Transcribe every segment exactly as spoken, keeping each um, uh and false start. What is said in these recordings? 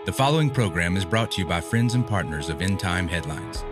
The following program is brought to you by friends and partners of End Time Headlines.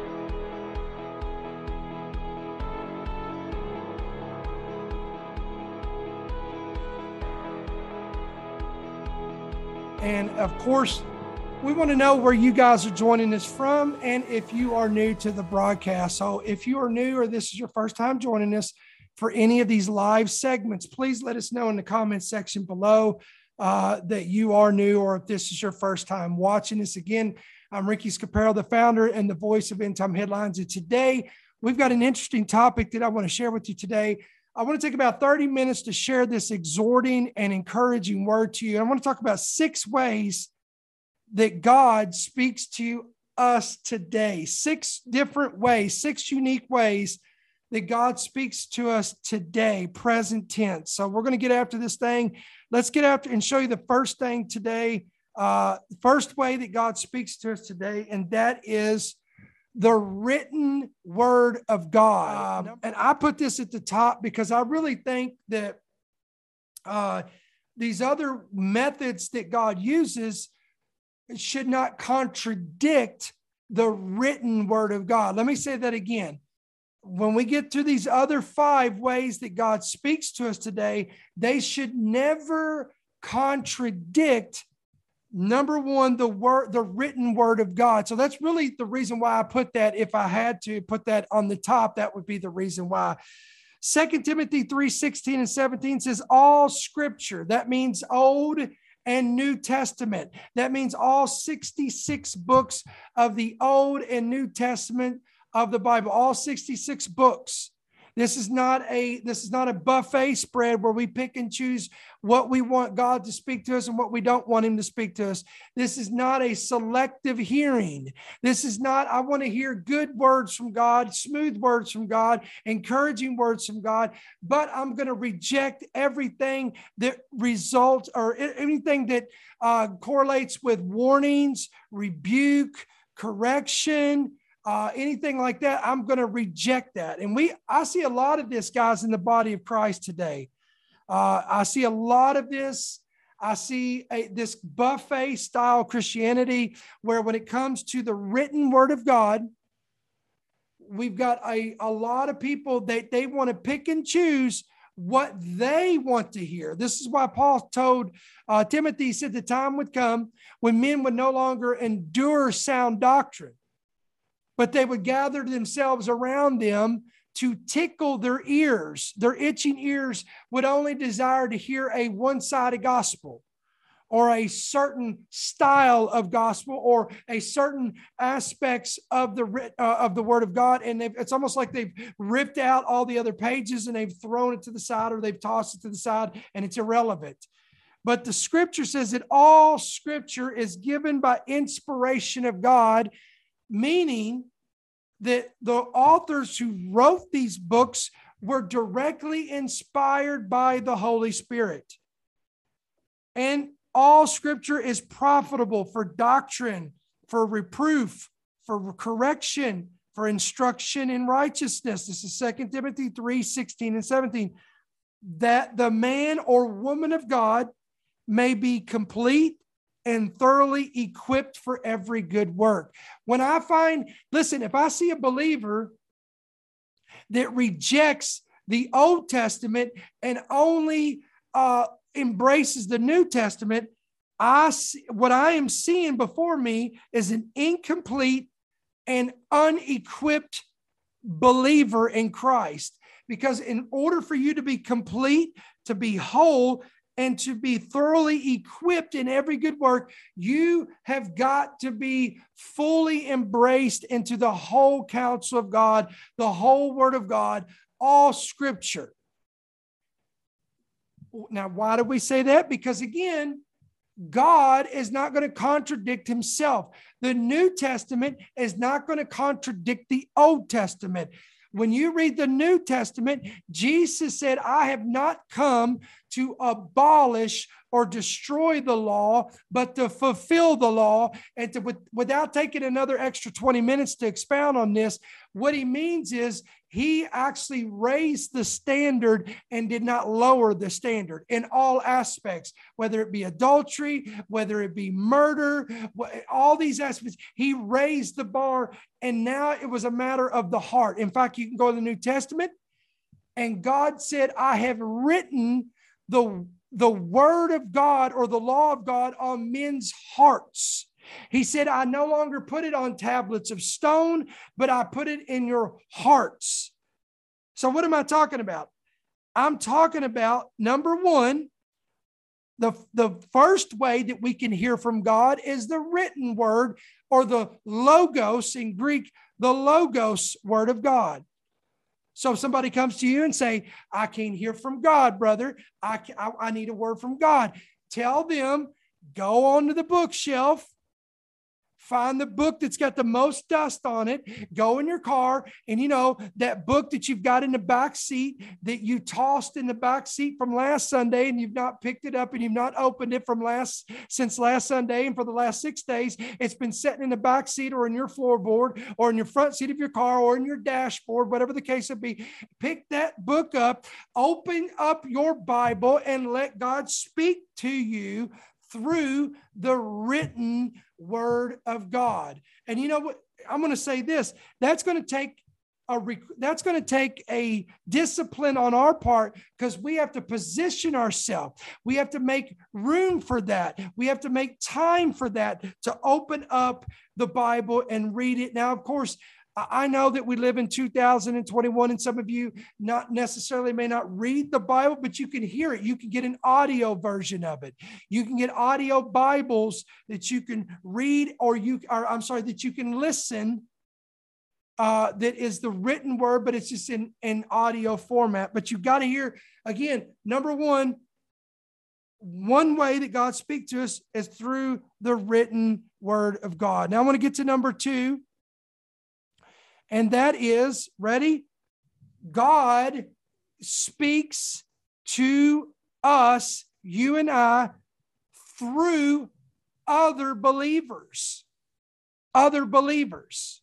And of course, we want to know where you guys are joining us from and if you are new to the broadcast. So if you are new or this is your first time joining us for any of these live segments, please let us know in the comments section below uh, that you are new or if this is your first time watching us. Again, I'm Ricky Scaparo, the founder and the voice of End Time Headlines. And today, we've got an interesting topic that I want to share with you today. I want to take about thirty minutes to share this exhorting and encouraging word to you. I want to talk about six ways that God speaks to us today. Six different ways, six unique ways that God speaks to us today, present tense. So we're going to get after this thing. Let's get after and show you the first thing today. Uh, first way that God speaks to us today, and that is the written word of God. Um, and I put this at the top because I really think that uh, these other methods that God uses should not contradict the written word of God. Let me say that again. When we get to these other five ways that God speaks to us today, they should never contradict, number one, the word, the written word of God. So that's really the reason why I put that. If I had to put that on the top, that would be the reason why. Second Timothy three sixteen and seventeen says all scripture. That means Old and New Testament. That means all sixty-six books of the Old and New Testament of the Bible, all sixty-six books. This is not a this is not a buffet spread where we pick and choose what we want God to speak to us and what we don't want him to speak to us. This is not a selective hearing. This is not, I want to hear good words from God, smooth words from God, encouraging words from God, but I'm going to reject everything that results or anything that uh, correlates with warnings, rebuke, correction, Uh, anything like that. I'm going to reject that. And we, I see a lot of this, guys, in the body of Christ today. Uh, I see a lot of this. I see a, this buffet style Christianity where when it comes to the written word of God, we've got a, a lot of people that they want to pick and choose what they want to hear. This is why Paul told uh, Timothy, he said the time would come when men would no longer endure sound doctrine, but they would gather themselves around them to tickle their ears. Their itching ears would only desire to hear a one-sided gospel or a certain style of gospel or a certain aspects of the uh, of the word of God. And it's almost like they've ripped out all the other pages and they've thrown it to the side or they've tossed it to the side and it's irrelevant. But the scripture says that all scripture is given by inspiration of God, meaning that the authors who wrote these books were directly inspired by the Holy Spirit. And all scripture is profitable for doctrine, for reproof, for correction, for instruction in righteousness. This is Second Timothy three sixteen and seventeen. That the man or woman of God may be complete and thoroughly equipped for every good work. When I find, listen, if I see a believer that rejects the Old Testament and only uh, embraces the New Testament, I see, what I am seeing before me is an incomplete and unequipped believer in Christ. Because in order for you to be complete, to be whole, and to be thoroughly equipped in every good work, you have got to be fully embraced into the whole counsel of God, the whole word of God, all scripture. Now, why do we say that? Because again, God is not going to contradict himself. The New Testament is not going to contradict the Old Testament. When you read the New Testament, Jesus said, I have not come to abolish or destroy the law, but to fulfill the law. And to, with, without taking another extra twenty minutes to expound on this, what he means is he actually raised the standard and did not lower the standard in all aspects, whether it be adultery, whether it be murder, all these aspects. He raised the bar, and now it was a matter of the heart. In fact, you can go to the New Testament, and God said, I have written the, the word of God or the law of God on men's hearts. He said, I no longer put it on tablets of stone, but I put it in your hearts. So what am I talking about? I'm talking about, number one, the, the first way that we can hear from God is the written word, or the logos in Greek, the logos word of God. So if somebody comes to you and say, I can't hear from God, brother, I, I, I need a word from God. Tell them, go onto the bookshelf, find the book that's got the most dust on it, go in your car, and you know, that book that you've got in the back seat that you tossed in the back seat from last Sunday, and you've not picked it up and you've not opened it from last, since last Sunday, and for the last six days, it's been sitting in the back seat or in your floorboard or in your front seat of your car or in your dashboard, whatever the case would be. Pick that book up, open up your Bible, and let God speak to you through the written word of God. And you know what? I'm going to say this. That's going to take a that's going to take a discipline on our part, because we have to position ourselves. We have to make room for that. We have to make time for that, to open up the Bible and read it. Now, of course, I know that we live in two thousand twenty-one, and some of you not necessarily may not read the Bible, but you can hear it. You can get an audio version of it. You can get audio Bibles that you can read, or you or I'm sorry, that you can listen. Uh, that is the written word, but it's just in, in audio format. But you've got to hear, again, number one, one way that God speaks to us is through the written word of God. Now I want to get to number two. And that is, ready? God speaks to us, you and I, through other believers. Other believers.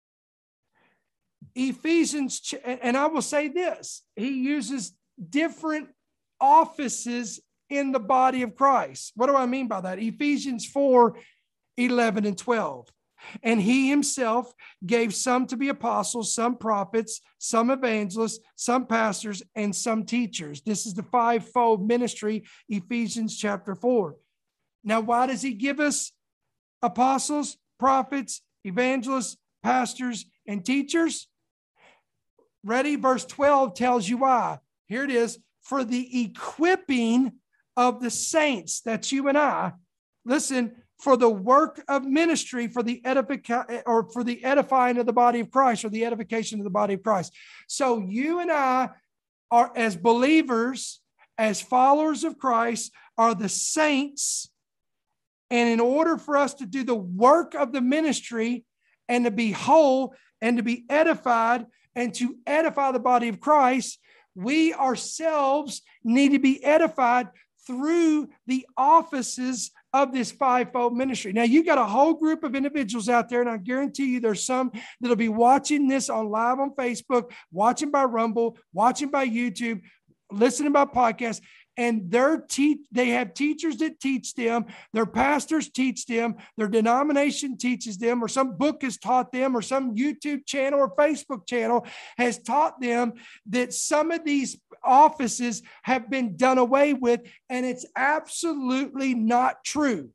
Ephesians, and I will say this, he uses different offices in the body of Christ. What do I mean by that? Ephesians four, eleven and twelve. And he himself gave some to be apostles, some prophets, some evangelists, some pastors, and some teachers. This is the fivefold ministry, Ephesians chapter four. Now, why does he give us apostles, prophets, evangelists, pastors, and teachers? Ready? Verse twelve tells you why. Here it is. For the equipping of the saints, that's you and I. Listen, for the work of ministry, for the edific- or for the edifying of the body of Christ, or the edification of the body of Christ. So you and I are, as believers, as followers of Christ, are the saints. And in order for us to do the work of the ministry and to be whole and to be edified and to edify the body of Christ, we ourselves need to be edified through the offices of this fivefold ministry. Now, you got a whole group of individuals out there, and I guarantee you there's some that'll be watching this on live on Facebook, watching by Rumble, watching by YouTube, listening by podcast, and they're te- they have teachers that teach them, their pastors teach them, their denomination teaches them, or some book has taught them, or some YouTube channel or Facebook channel has taught them that some of these offices have been done away with, and it's absolutely not true.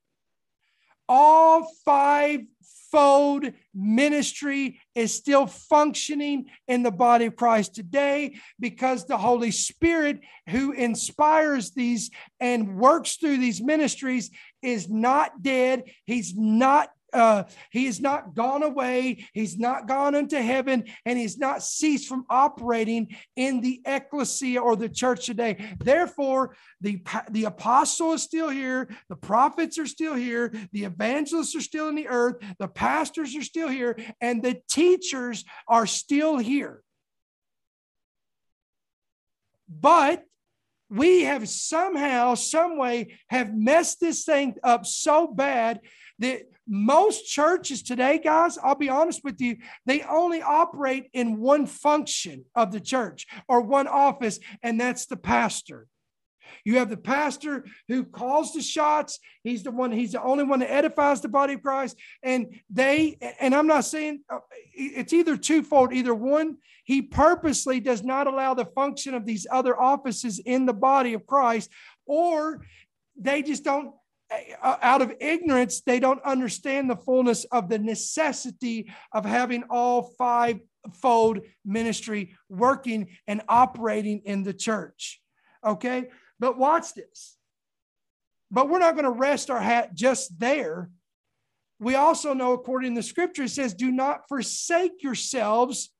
All fivefold ministry is still functioning in the body of Christ today, because the Holy Spirit, who inspires these and works through these ministries, is not dead. He's not Uh, he has not gone away. He's not gone into heaven, and he's not ceased from operating in the ecclesia or the church today. Therefore, the, the apostle is still here. The prophets are still here. The evangelists are still in the earth. The pastors are still here, and the teachers are still here. But we have somehow, some way, have messed this thing up so bad that most churches today, guys, I'll be honest with you, they only operate in one function of the church or one office, and that's the pastor. You have the pastor who calls the shots. He's the one, he's the only one that edifies the body of Christ. And they, and I'm not saying it's either twofold, either one, he purposely does not allow the function of these other offices in the body of Christ, or they just don't, out of ignorance, they don't understand the fullness of the necessity of having all five-fold ministry working and operating in the church. Okay? But watch this. But we're not going to rest our hat just there. We also know, according to the scripture, it says, do not forsake yourselves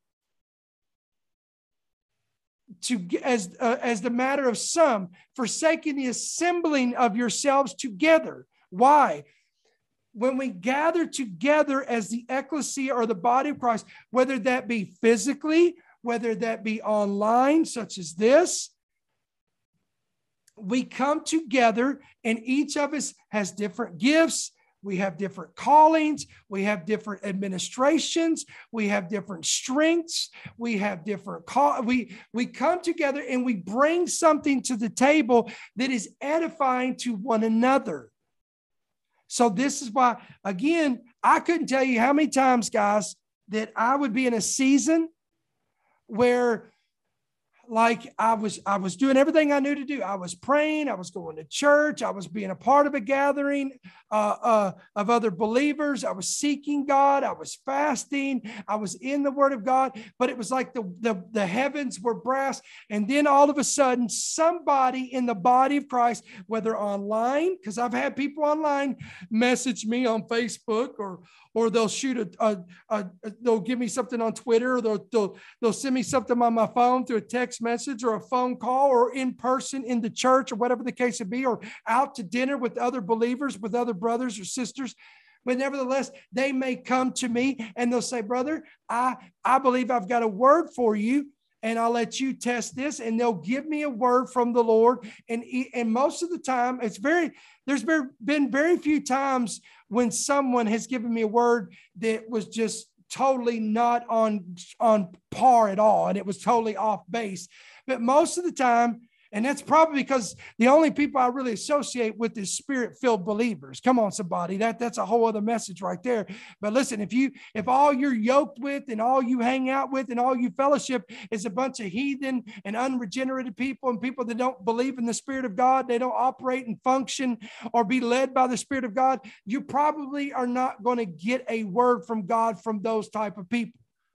to as, uh, as the matter of some, forsaking the assembling of yourselves together. Why? When we gather together as the ecclesia or the body of Christ, whether that be physically, whether that be online, such as this, we come together and each of us has different gifts. We have different callings. We have different administrations. We have different strengths. We have different call. We, we come together and we bring something to the table that is edifying to one another. So this is why, again, I couldn't tell you how many times, guys, that I would be in a season where like I was, I was doing everything I knew to do. I was praying. I was going to church. I was being a part of a gathering uh, uh, of other believers. I was seeking God. I was fasting. I was in the Word of God. But it was like the, the, the heavens were brass. And then all of a sudden, somebody in the body of Christ, whether online, because I've had people online message me on Facebook, or or they'll shoot a, a, a, a they'll give me something on Twitter, or they'll, they'll, they'll send me something on my phone through a text message or a phone call, or in person in the church, or whatever the case would be, or out to dinner with other believers, with other brothers or sisters. But nevertheless, they may come to me and they'll say, brother, I, I believe I've got a word for you, and I'll let you test this. And they'll give me a word from the Lord. And, and most of the time, it's very, there's been very few times when someone has given me a word that was just totally not on, on par at all, and it was totally off base. But most of the time, and that's probably because the only people I really associate with is spirit-filled believers. Come on, somebody. That, that's a whole other message right there. But listen, if you if all you're yoked with and all you hang out with and all you fellowship is a bunch of heathen and unregenerated people and people that don't believe in the Spirit of God, they don't operate and function or be led by the Spirit of God, you probably are not going to get a word from God from those type of people.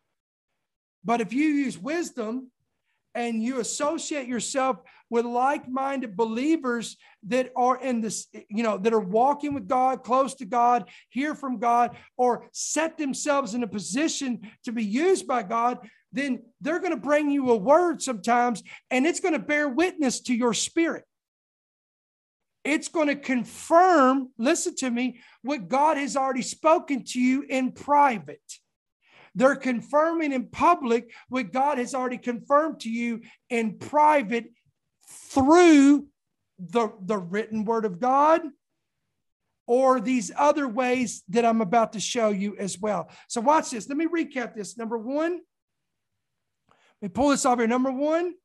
But if you use wisdom and you associate yourself with like-minded believers that are in this, you know, that are walking with God, close to God, hear from God, or set themselves in a position to be used by God, then they're going to bring you a word sometimes, and it's going to bear witness to your spirit. It's going to confirm, listen to me, what God has already spoken to you in private. They're confirming in public what God has already confirmed to you in private through the, the written word of God, or these other ways that I'm about to show you as well. So watch this. Let me recap this. Number one, let me pull this off here. Number one,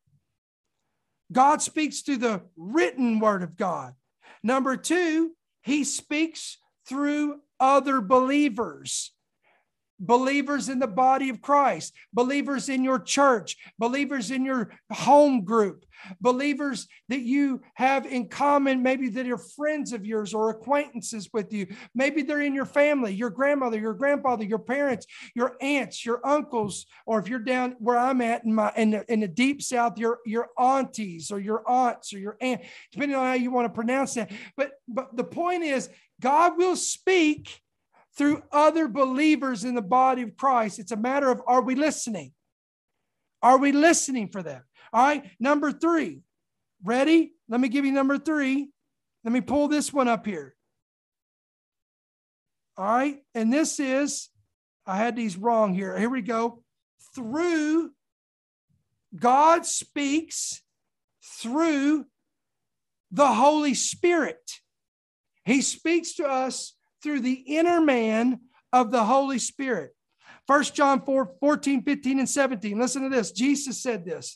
God speaks through the written word of God. Number two, he speaks through other believers. Believers in the body of Christ, believers in your church, believers in your home group, believers that you have in common, maybe that are friends of yours or acquaintances with you. Maybe they're in your family, your grandmother, your grandfather, your parents, your aunts, your uncles, or if you're down where I'm at in my in the, in the deep South, your, your aunties or your aunts or your aunt, depending on how you want to pronounce that. But, but the point is, God will speak through other believers in the body of Christ. It's a matter of, are we listening? Are we listening for them? All right. Number three. Ready? Let me give you number three. Let me pull this one up here. All right. And this is, I had these wrong here. Here we go. Through, God speaks through the Holy Spirit. He speaks to us through the inner man of the Holy Spirit. First John four, fourteen, fifteen, and seventeen. Listen to this. Jesus said this.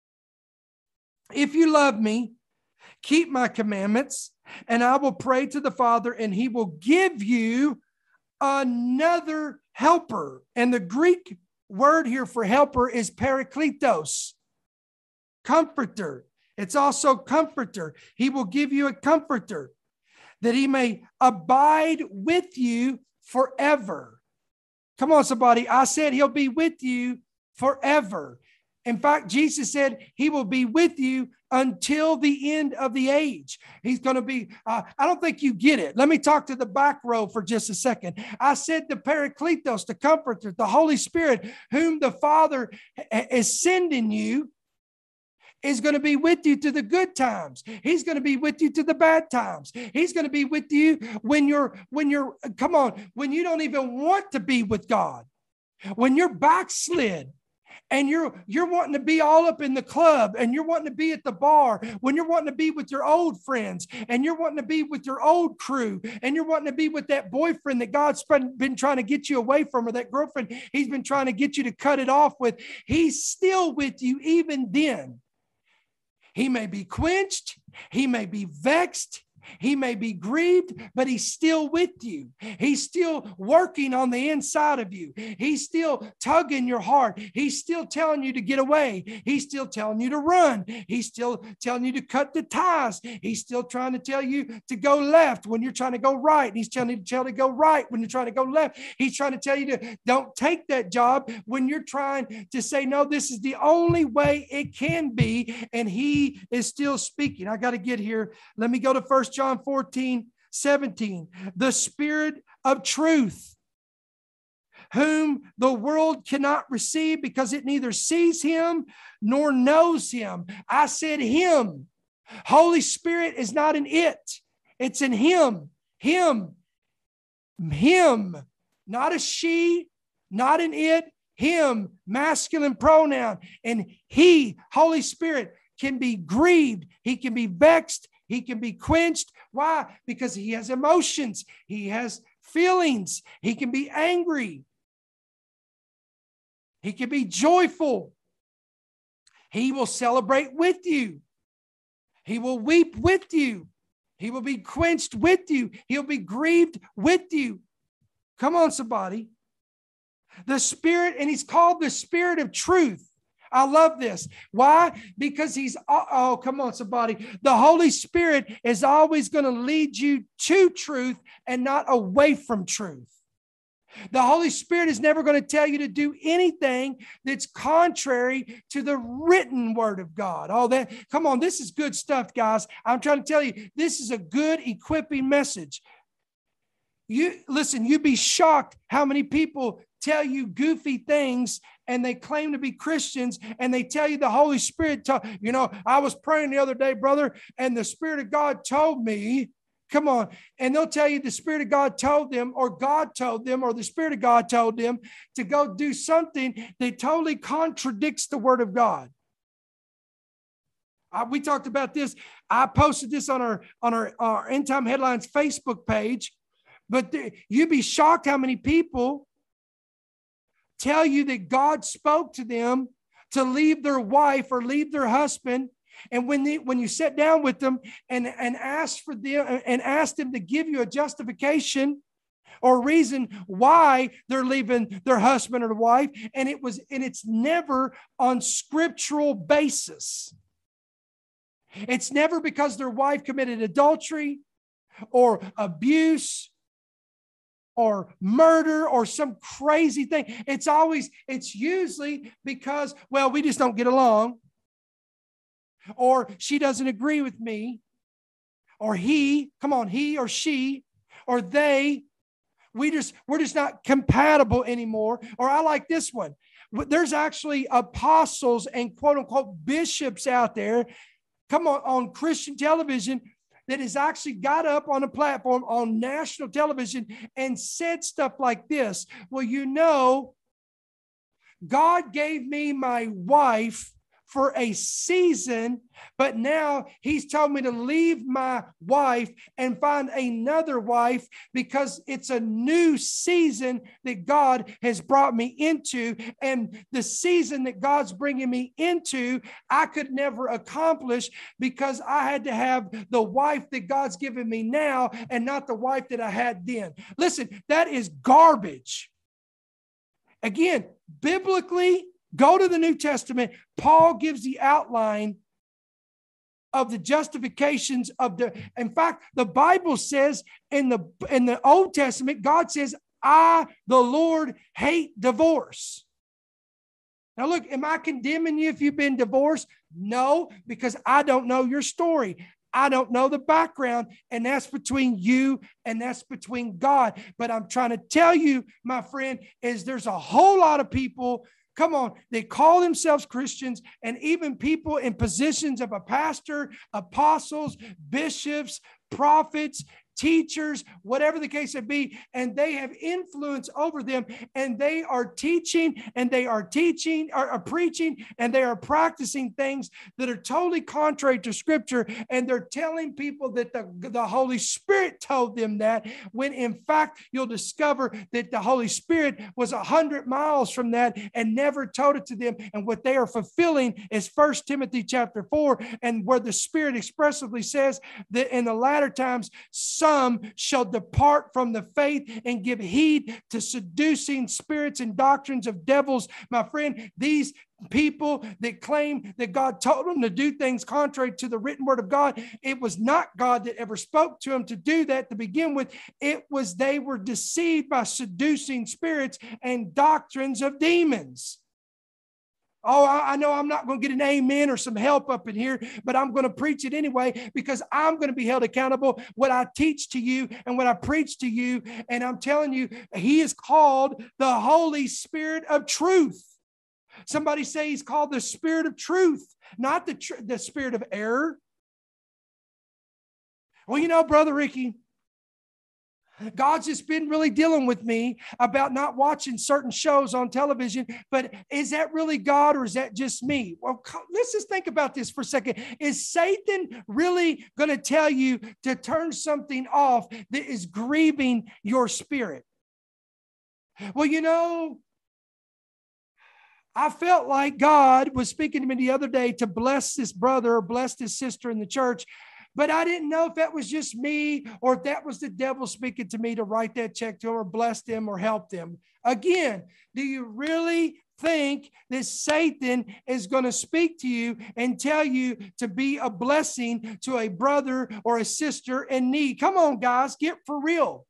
If you love me, keep my commandments, and I will pray to the Father, and he will give you another helper. And the Greek word here for helper is parakletos, comforter. It's also comforter. He will give you a comforter that he may abide with you forever. Come on, somebody. I said he'll be with you forever. In fact, Jesus said he will be with you until the end of the age. He's going to be, uh, I don't think you get it. Let me talk to the back row for just a second. I said the Parakletos, the Comforter, the Holy Spirit, whom the Father is sending you, is going to be with you to the good times. He's going to be with you to the bad times. He's going to be with you when you're, when you're, come on, when you don't even want to be with God, when you're backslid, and you're you're wanting to be all up in the club, and you're wanting to be at the bar, when you're wanting to be with your old friends, and you're wanting to be with your old crew, and you're wanting to be with that boyfriend that God's been, been trying to get you away from, or that girlfriend he's been trying to get you to cut it off with. He's still with you even then. He may be quenched, he may be vexed, he may be grieved, but he's still with you. He's still working on the inside of you. He's still tugging your heart. He's still telling you to get away. He's still telling you to run. He's still telling you to cut the ties. He's still trying to tell you to go left when you're trying to go right. He's telling you to tell you to go right when you're trying to go left. He's trying to tell you to don't take that job when you're trying to say, no, this is the only way it can be. And he is still speaking. I got to get here. Let me go to First John fourteen, seventeen. The Spirit of truth, whom the world cannot receive because it neither sees him nor knows him. I said him. Holy Spirit is not an it. It's in him. Him. Him. Not a she, not an it. Him. Masculine pronoun. And he, Holy Spirit, can be grieved. He can be vexed. He can be quenched. Why? Because he has emotions. He has feelings. He can be angry. He can be joyful. He will celebrate with you. He will weep with you. He will be quenched with you. He'll be grieved with you. Come on, somebody. The Spirit, and he's called the Spirit of truth. I love this. Why? Because he's, oh, come on, somebody. The Holy Spirit is always going to lead you to truth and not away from truth. The Holy Spirit is never going to tell you to do anything that's contrary to the written word of God. Oh, that, come on, this is good stuff, guys. I'm trying to tell you, this is a good equipping message. You listen, you'd be shocked how many people tell you goofy things and they claim to be Christians and they tell you the Holy Spirit, told, you know, I was praying the other day, brother, and the Spirit of God told me, come on. And they'll tell you the Spirit of God told them, or God told them, or the Spirit of God told them to go do something that totally contradicts the word of God. I, we talked about this. I posted this on our, on our, our End Time Headlines Facebook page, but there, you'd be shocked how many people tell you that God spoke to them to leave their wife or leave their husband. And when they, when you sit down with them and, and ask for them and ask them to give you a justification or reason why they're leaving their husband or wife, and it was, and it's never on scriptural basis. It's never because their wife committed adultery or abuse or murder or some crazy thing. It's always, it's usually because, well, we just don't get along, or she doesn't agree with me, or he, come on, he or she, or they, we just, we're just not compatible anymore. Or I like this one. There's actually apostles and quote unquote bishops out there, come on, on Christian television, that has actually got up on a platform on national television and said stuff like this. Well, you know, God gave me my wife for a season, but now he's told me to leave my wife and find another wife because it's a new season that God has brought me into. And the season that God's bringing me into, I could never accomplish because I had to have the wife that God's given me now and not the wife that I had then. Listen, that is garbage. Again, biblically, go to the New Testament. Paul gives the outline of the justifications of the, in fact, the Bible says in the, in the Old Testament, God says, I, the Lord, hate divorce. Now look, am I condemning you if you've been divorced? No, because I don't know your story. I don't know the background, and that's between you and that's between God. But I'm trying to tell you, my friend, is there's a whole lot of people, come on, they call themselves Christians, and even people in positions of a pastor, apostles, bishops, prophets, teachers, whatever the case may be, and they have influence over them, and they are teaching, and they are teaching, or are preaching, and they are practicing things that are totally contrary to Scripture, and they're telling people that the, the Holy Spirit told them that, when in fact, you'll discover that the Holy Spirit was a hundred miles from that and never told it to them, and what they are fulfilling is First Timothy chapter four, and where the Spirit expressively says that in the latter times, some shall depart from the faith and give heed to seducing spirits and doctrines of devils. My friend, these people that claim that God told them to do things contrary to the written word of God, it was not God that ever spoke to them to do that to begin with. It was they were deceived by seducing spirits and doctrines of demons. Oh, I know I'm not going to get an amen or some help up in here, but I'm going to preach it anyway because I'm going to be held accountable what I teach to you and what I preach to you. And I'm telling you, he is called the Holy Spirit of truth. Somebody say he's called the Spirit of truth, not the, tr- the spirit of error. Well, you know, Brother Ricky, God's just been really dealing with me about not watching certain shows on television, but is that really God or is that just me? Well, let's just think about this for a second. Is Satan really going to tell you to turn something off that is grieving your spirit? Well, you know, I felt like God was speaking to me the other day to bless this brother or bless this sister in the church. But I didn't know if that was just me or if that was the devil speaking to me to write that check to them or bless them or help them. Again, do you really think that Satan is going to speak to you and tell you to be a blessing to a brother or a sister in need? Come on, guys, get for real.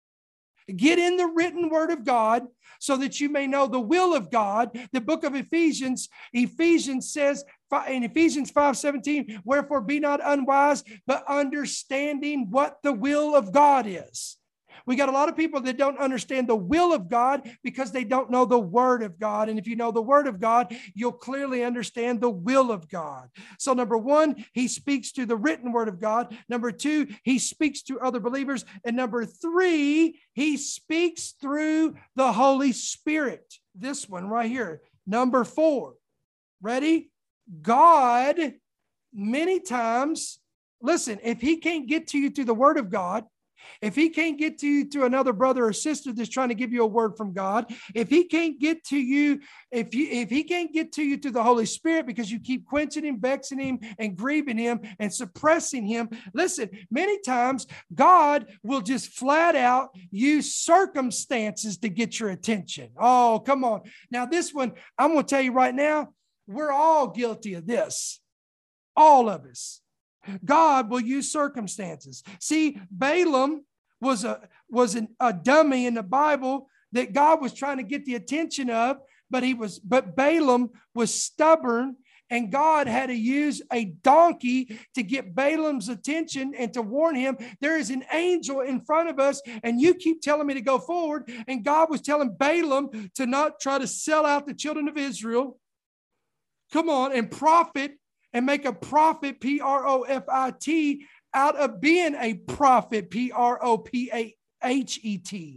Get in the written word of God so that you may know the will of God. The book of Ephesians, Ephesians says in Ephesians five seventeen, wherefore be not unwise, but understanding what the will of God is. We got a lot of people that don't understand the will of God because they don't know the word of God. And if you know the word of God, you'll clearly understand the will of God. So number one, he speaks to the written word of God. Number two, he speaks to other believers. And number three, he speaks through the Holy Spirit. This one right here. Number four, ready? God, many times, listen, if he can't get to you through the word of God, if he can't get to you to another brother or sister that's trying to give you a word from God, if he can't get to you, if you if he can't get to you through the Holy Spirit because you keep quenching him, vexing him, and grieving him and suppressing him, listen, many times God will just flat out use circumstances to get your attention. Oh, come on. Now this one, I'm going to tell you right now, we're all guilty of this. All of us. God will use circumstances. See, Balaam was a was an, a dummy in the Bible that God was trying to get the attention of, but he was but Balaam was stubborn, and God had to use a donkey to get Balaam's attention and to warn him there is an angel in front of us, and you keep telling me to go forward. And God was telling Balaam to not try to sell out the children of Israel. Come on, and profit. And make a profit, P R O F I T, out of being a prophet, P R O P A H E T.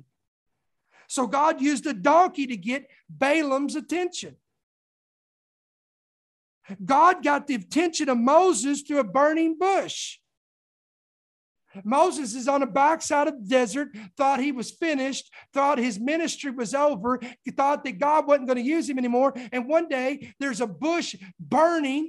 So God used a donkey to get Balaam's attention. God got the attention of Moses through a burning bush. Moses is on the backside of the desert, thought he was finished, thought his ministry was over, thought that God wasn't going to use him anymore. And one day there's a bush burning,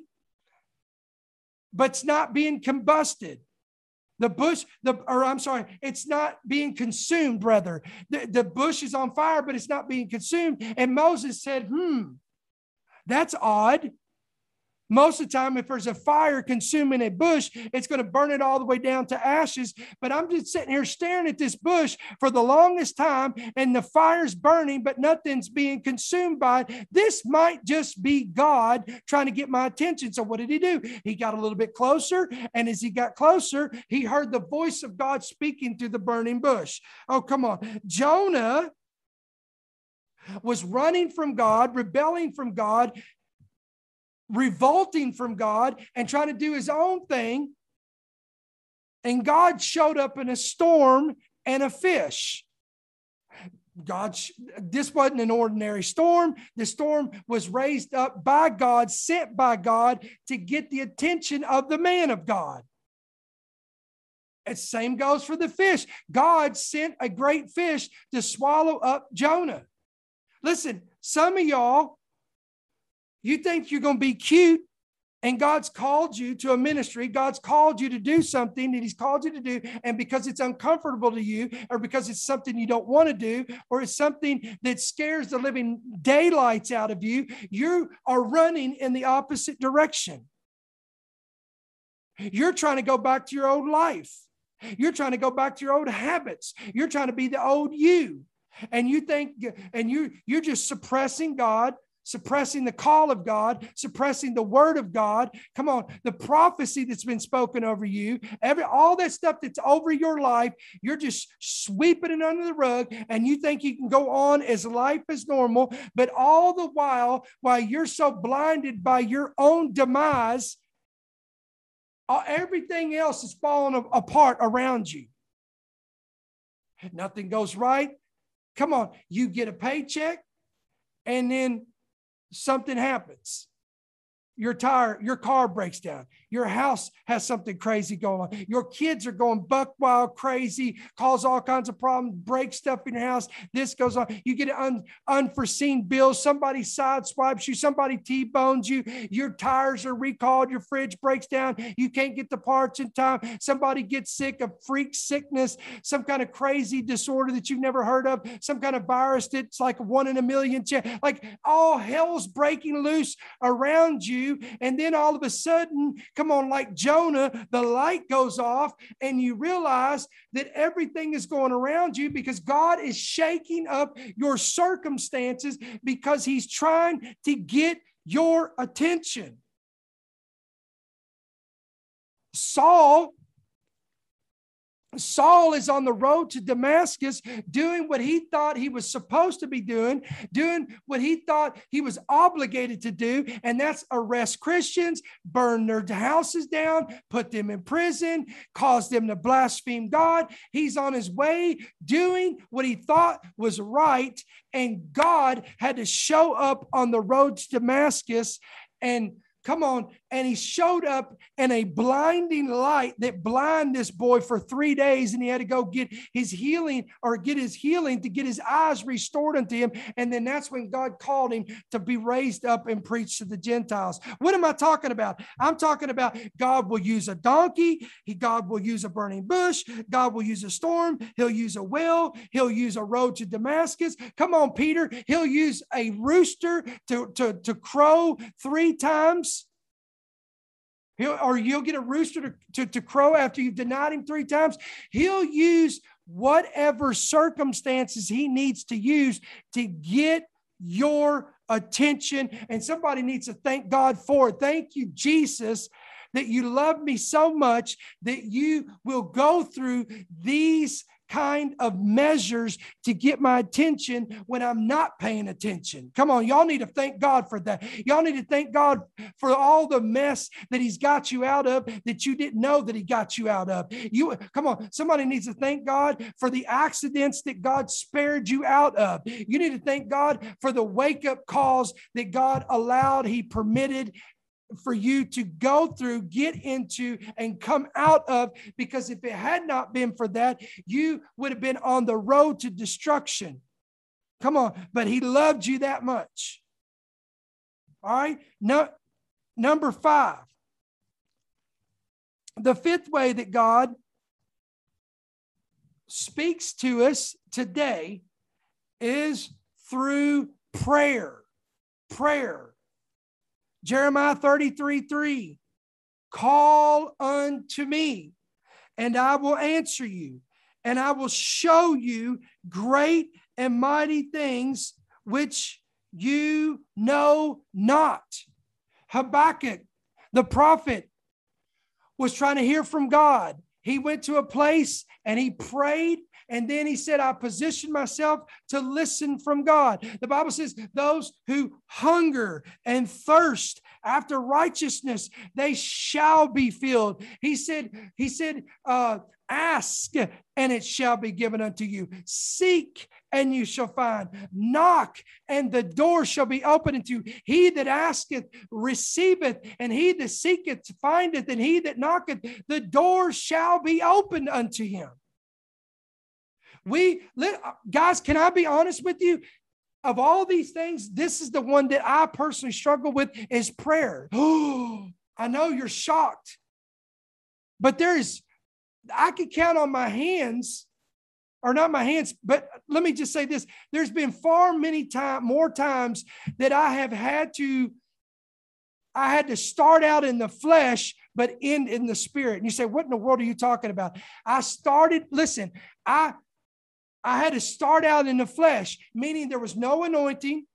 but it's not being combusted. The bush, the or I'm sorry, it's not being consumed, brother. The, the bush is on fire, but it's not being consumed. And Moses said, hmm, that's odd. Most of the time, if there's a fire consuming a bush, it's going to burn it all the way down to ashes. But I'm just sitting here staring at this bush for the longest time, and the fire's burning, but nothing's being consumed by it. This might just be God trying to get my attention. So what did he do? He got a little bit closer, and as he got closer, he heard the voice of God speaking through the burning bush. Oh, come on. Jonah was running from God, rebelling from God, revolting from God and trying to do his own thing. And God showed up in a storm and a fish. God, this wasn't an ordinary storm. The storm was raised up by God, sent by God to get the attention of the man of God. And same goes for the fish. God sent a great fish to swallow up Jonah. Listen, some of y'all, you think you're going to be cute, and God's called you to a ministry. God's called you to do something that he's called you to do. And because it's uncomfortable to you, or because it's something you don't want to do, or it's something that scares the living daylights out of you, you are running in the opposite direction. You're trying to go back to your old life. You're trying to go back to your old habits. You're trying to be the old you. And you think, and you, you're just suppressing God, suppressing the call of God, suppressing the word of God. Come on, the prophecy that's been spoken over you, every all that stuff that's over your life, you're just sweeping it under the rug, and you think you can go on as life as normal, but all the while, while you're so blinded by your own demise, everything else is falling apart around you. Nothing goes right. Come on, you get a paycheck, and then something happens. Your tire, your car breaks down. Your house has something crazy going on. Your kids are going buck wild crazy, cause all kinds of problems, break stuff in your house. This goes on. You get an un, unforeseen bill. Somebody sideswipes you. Somebody T-bones you. Your tires are recalled. Your fridge breaks down. You can't get the parts in time. Somebody gets sick, a freak sickness, some kind of crazy disorder that you've never heard of, some kind of virus that's like one in a million. Like all hell's breaking loose around you. And then all of a sudden, come on, like Jonah, the light goes off and you realize that everything is going around you because God is shaking up your circumstances because he's trying to get your attention. Saul Saul is on the road to Damascus doing what he thought he was supposed to be doing, doing what he thought he was obligated to do, and that's arrest Christians, burn their houses down, put them in prison, cause them to blaspheme God. He's on his way doing what he thought was right, and God had to show up on the road to Damascus and Come on. And he showed up in a blinding light that blinded this boy for three days. And he had to go get his healing or get his healing to get his eyes restored unto him. And then that's when God called him to be raised up and preach to the Gentiles. What am I talking about? I'm talking about God will use a donkey. He, God will use a burning bush. God will use a storm. He'll use a well. He'll use a road to Damascus. Come on, Peter. He'll use a rooster to, to, to crow three times. He'll, or you'll get a rooster to, to, to crow after you've denied him three times. He'll use whatever circumstances he needs to use to get your attention. And somebody needs to thank God for it. Thank you, Jesus, that you love me so much that you will go through these kind of measures to get my attention when I'm not paying attention. Come on, y'all need to thank God for that. Y'all need to thank God for all the mess that he's got you out of that you didn't know that he got you out of. You come on, somebody needs to thank God for the accidents that God spared you out of. You need to thank God for the wake-up calls that God allowed, he permitted, for you to go through, get into, and come out of, because if it had not been for that, you would have been on the road to destruction. Come on, but he loved you that much. All right, no, number five. The fifth way that God speaks to us today is through prayer. Prayer. Jeremiah thirty-three three. Call unto me, and I will answer you, and I will show you great and mighty things which you know not. Habakkuk, the prophet, was trying to hear from God. He went to a place and he prayed, and then he said, I positioned myself to listen from God. The Bible says those who hunger and thirst after righteousness, they shall be filled. He said, he said, uh, ask and it shall be given unto you. Seek and you shall find. Knock and the door shall be opened unto you. He that asketh receiveth, and he that seeketh findeth, and he that knocketh, the door shall be opened unto him. We, guys, can I be honest with you? Of all these things, this is the one that I personally struggle with, is prayer. Oh, I know you're shocked, but there is, I could count on my hands, or not my hands, but let me just say this. There's been far many times, more times that I have had to, I had to start out in the flesh, but end in the spirit. And you say, what in the world are you talking about? I started, listen, I, I had to start out in the flesh, meaning there was no anointing.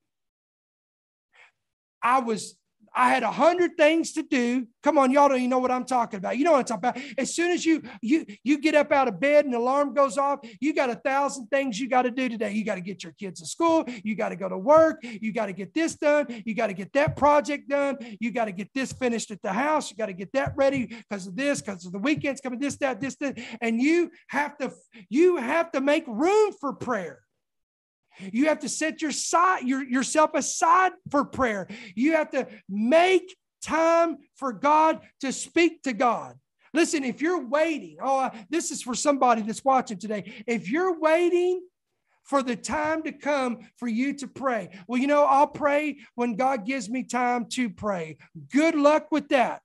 I was, I had a hundred things to do. Come on, y'all don't even know what I'm talking about. You know what I'm talking about. As soon as you you you get up out of bed and the alarm goes off, you got a thousand things you got to do today. You got to get your kids to school. You got to go to work. You got to get this done. You got to get that project done. You got to get this finished at the house. You got to get that ready because of this, because of the weekends coming, this, that, this, that. And you have to, you have to make room for prayer. You have to set your side, your, yourself aside for prayer. You have to make time for God to speak to God. Listen, if you're waiting, oh, this is for somebody that's watching today. If you're waiting for the time to come for you to pray, well, you know, I'll pray when God gives me time to pray. Good luck with that.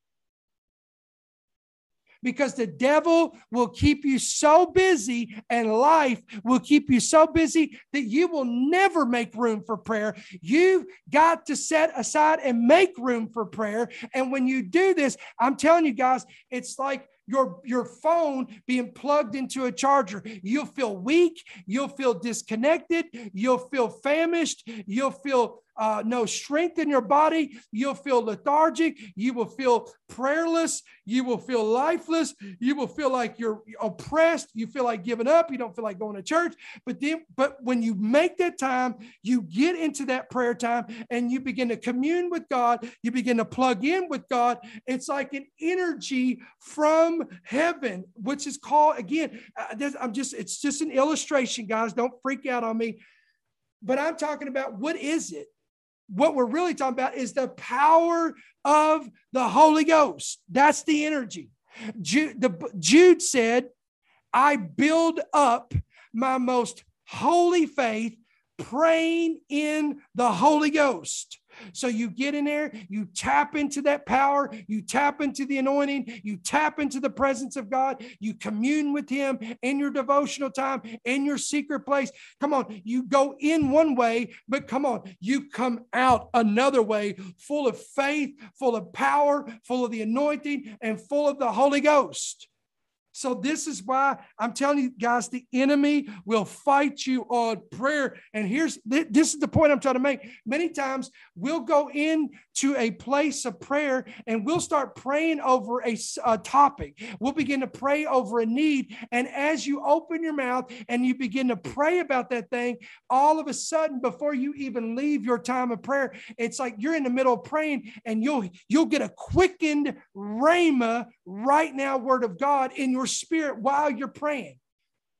Because the devil will keep you so busy, and life will keep you so busy that you will never make room for prayer. You've got to set aside and make room for prayer. And when you do this, I'm telling you guys, it's like your, your phone being plugged into a charger. You'll feel weak. You'll feel disconnected. You'll feel famished. You'll feel Uh, no strength in your body. You'll feel lethargic. You will feel prayerless. You will feel lifeless. You will feel like you're oppressed. You feel like giving up. You don't feel like going to church. But then, but when you make that time, you get into that prayer time and you begin to commune with God. You begin to plug in with God. It's like an energy from heaven, which is called, again, uh, I'm just, it's just an illustration, guys. Don't freak out on me. But I'm talking about, what is it? What we're really talking about is the power of the Holy Ghost. That's the energy. Jude, the, Jude said, I build up my most holy faith praying in the Holy Ghost. So you get in there, you tap into that power, you tap into the anointing, you tap into the presence of God, you commune with him in your devotional time, in your secret place. Come on, you go in one way, but come on, you come out another way, full of faith, full of power, full of the anointing, and full of the Holy Ghost. So this is why I'm telling you guys, the enemy will fight you on prayer. And here's, this is the point I'm trying to make. Many times we'll go into a place of prayer and we'll start praying over a, a topic. We'll begin to pray over a need. And as you open your mouth and you begin to pray about that thing, all of a sudden, before you even leave your time of prayer, it's like you're in the middle of praying and you'll, you'll get a quickened rhema right now word of God in your spirit while you're praying.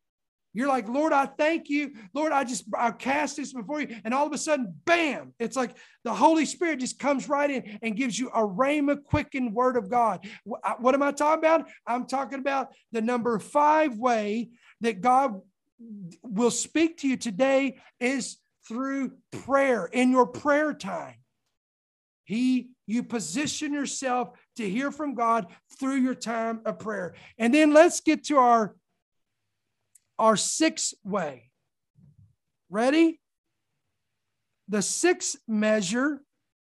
You're like, Lord, I thank you. Lord, I just, I cast this before you. And all of a sudden, bam, it's like the Holy Spirit just comes right in and gives you a rhema quickened word of God. What am I talking about? I'm talking about the number five way that God will speak to you today is through prayer, in your prayer time. He, you position yourself to hear from God through your time of prayer. And then let's get to our Our sixth way. Ready? The sixth measure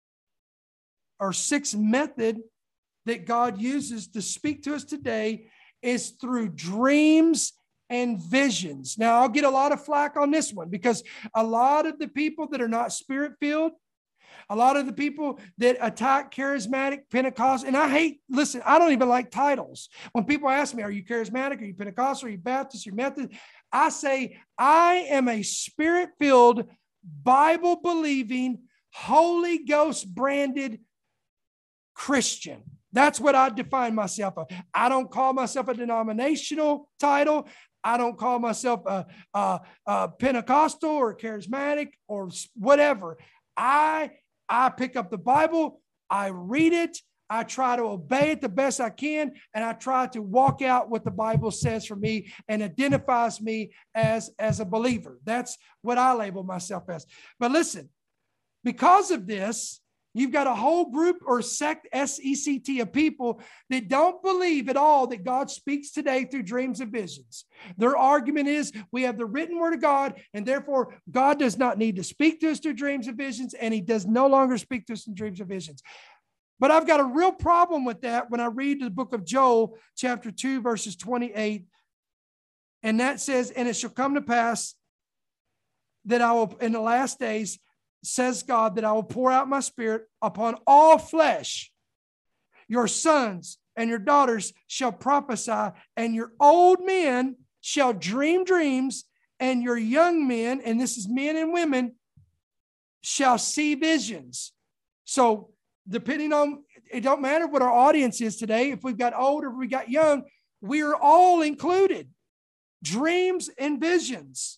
or sixth method that God uses to speak to us today is through dreams and visions. Now, I'll get a lot of flack on this one because a lot of the people that are not spirit-filled, a lot of the people that attack charismatic, Pentecostal, and I hate, listen, I don't even like titles. When people ask me, are you charismatic? Are you Pentecostal? Are you Baptist? Are you Methodist? I say, I am a spirit-filled, Bible-believing, Holy Ghost-branded Christian. That's what I define myself as. I don't call myself a denominational title. I don't call myself a, a, a Pentecostal or charismatic or whatever. I I pick up the Bible, I read it, I try to obey it the best I can, and I try to walk out what the Bible says for me and identifies me as, as a believer. That's what I label myself as. But listen, because of this, you've got a whole group or sect, S E C T, of people that don't believe at all that God speaks today through dreams and visions. Their argument is we have the written word of God, and therefore God does not need to speak to us through dreams and visions, and he does no longer speak to us in dreams and visions. But I've got a real problem with that when I read the book of Joel, chapter two, verses twenty-eight. And that says, and it shall come to pass that I will, in the last days, says God, that I will pour out my spirit upon all flesh. Your sons and your daughters shall prophesy, and your old men shall dream dreams, and your young men, and this is men and women, shall see visions. So depending on, it don't matter what our audience is today, if we've got old or we got young, we are all included. Dreams and visions.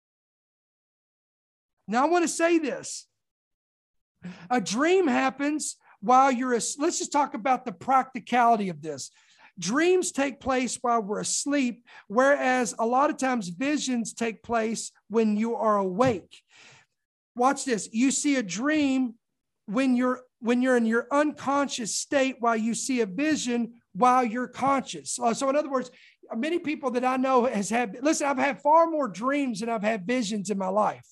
Now I want to say this. A dream happens while you're, let's just talk about the practicality of this. Dreams take place while we're asleep, whereas a lot of times visions take place when you are awake. Watch this. You see a dream when you're when you're in your unconscious state, while you see a vision while you're conscious. So in other words, many people that I know has had, listen, I've had far more dreams than I've had visions in my life.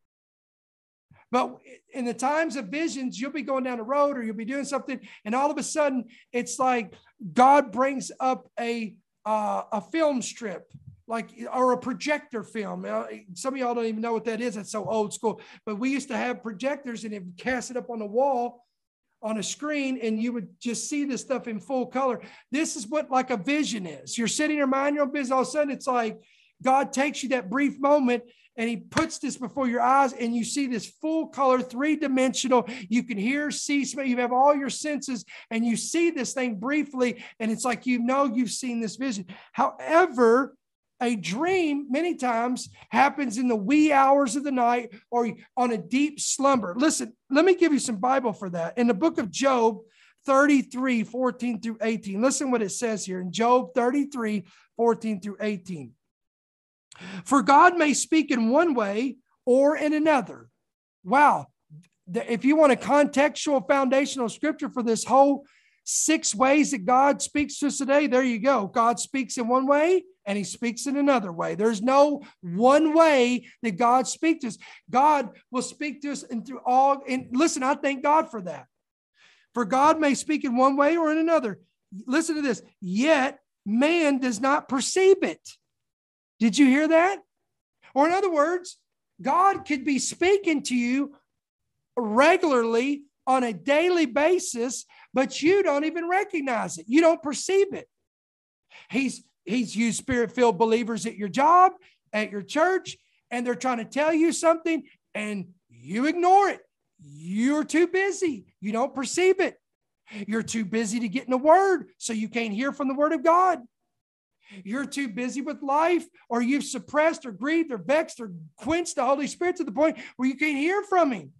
But in the times of visions, you'll be going down the road or you'll be doing something, and all of a sudden, it's like God brings up a uh, a film strip, like, or a projector film. Some of y'all don't even know what that is. It's so old school. But we used to have projectors, and it would cast it up on the wall on a screen, and you would just see this stuff in full color. This is what like a vision is. You're sitting there minding your own business. All of a sudden, it's like God takes you that brief moment, and he puts this before your eyes, and you see this full color, three-dimensional. You can hear, see, smell. You have all your senses, and you see this thing briefly, and it's like you know you've seen this vision. However, a dream many times happens in the wee hours of the night or on a deep slumber. Listen, let me give you some Bible for that. In the book of Job thirty-three, fourteen through eighteen, listen what it says here in Job thirty-three, fourteen through eighteen. For God may speak in one way or in another. Wow. If you want a contextual foundational scripture for this whole six ways that God speaks to us today, there you go. God speaks in one way and he speaks in another way. There's no one way that God speaks to us. God will speak to us and through all. And listen, I thank God for that. For God may speak in one way or in another. Listen to this. Yet man does not perceive it. Did you hear that? Or in other words, God could be speaking to you regularly on a daily basis, but you don't even recognize it. You don't perceive it. He's, he's used spirit-filled believers at your job, at your church, and they're trying to tell you something, and you ignore it. You're too busy. You don't perceive it. You're too busy to get in the word, so you can't hear from the word of God. You're too busy with life, or you've suppressed or grieved or vexed or quenched the Holy Spirit to the point where you can't hear from him.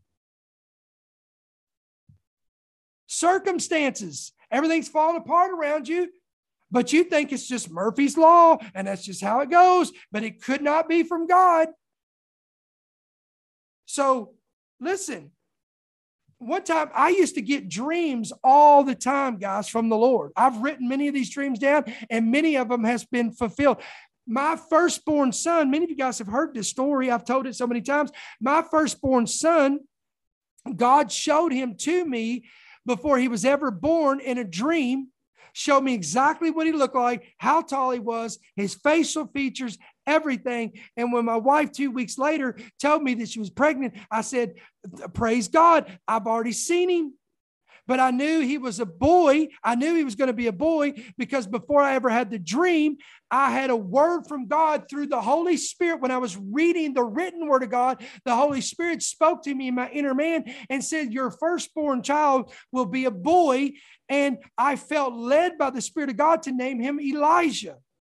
Circumstances, everything's falling apart around you, but you think it's just Murphy's Law and that's just how it goes, but it could not be from God. So listen, one time I used to get dreams all the time, guys, from the Lord. I've written many of these dreams down, and many of them has been fulfilled. My firstborn son, many of you guys have heard this story. I've told it so many times. My firstborn son, God showed him to me before he was ever born in a dream, showed me exactly what he looked like, how tall he was, his facial features, everything. And when my wife two weeks later told me that she was pregnant, I said, praise God, I've already seen him. But I knew he was a boy. I knew he was going to be a boy because before I ever had the dream, I had a word from God through the Holy Spirit. When I was reading the written word of God, the Holy Spirit spoke to me in my inner man and said, your firstborn child will be a boy. And I felt led by the Spirit of God to name him Elijah.